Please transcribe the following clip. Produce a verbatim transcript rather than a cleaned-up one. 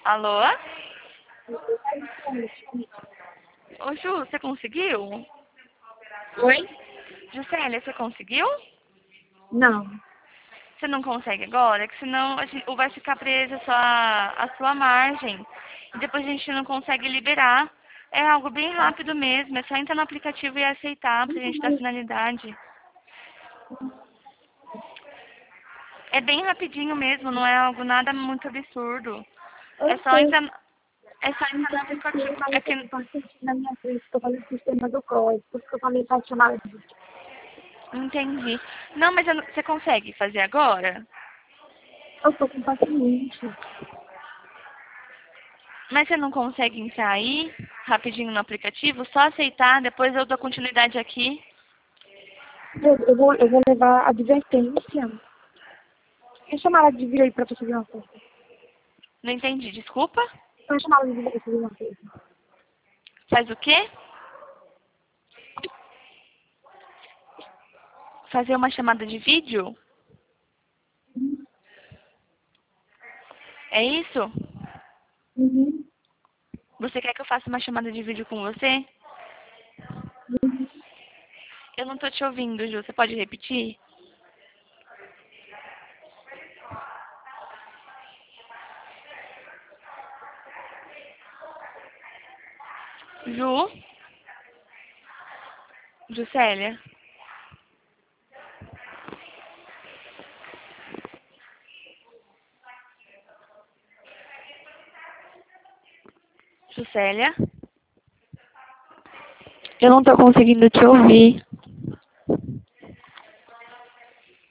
Alô? Ô, Ju, você conseguiu? Oi? Juscelia, você conseguiu? Não. Você não consegue agora? Que senão a gente, ou vai ficar presa só a, a sua margem. E depois a gente não consegue liberar. É algo bem rápido mesmo. É só entrar no aplicativo e aceitar pra gente dar finalidade. É bem rapidinho mesmo, não é algo nada muito absurdo. É Eu só sei. entrar, no- é só entrar no Então, eu aplicativo. É falei que eu que, não posso sentir na minha frente, porque eu falei o sistema do CROI, por isso que eu falei para chamar de vídeo. entendi. Não, mas eu não- você consegue fazer agora? Eu tô com paciente. Mas você não consegue entrar aí, rapidinho no aplicativo? Só aceitar, depois eu dou continuidade aqui. Eu, eu, vou, eu vou levar advertência. Eu chamar ela de vir aí pra fazer uma coisa. Não entendi, desculpa? Eu chamar ela de vir aí pra fazer uma coisa. Faz o quê? Fazer uma chamada de vídeo? É isso? Uhum. Você quer que eu faça uma chamada de vídeo com você? Eu não tô te ouvindo, Ju. Você pode repetir? Ju? Juscelia? Juscelia? Eu não tô conseguindo te ouvir.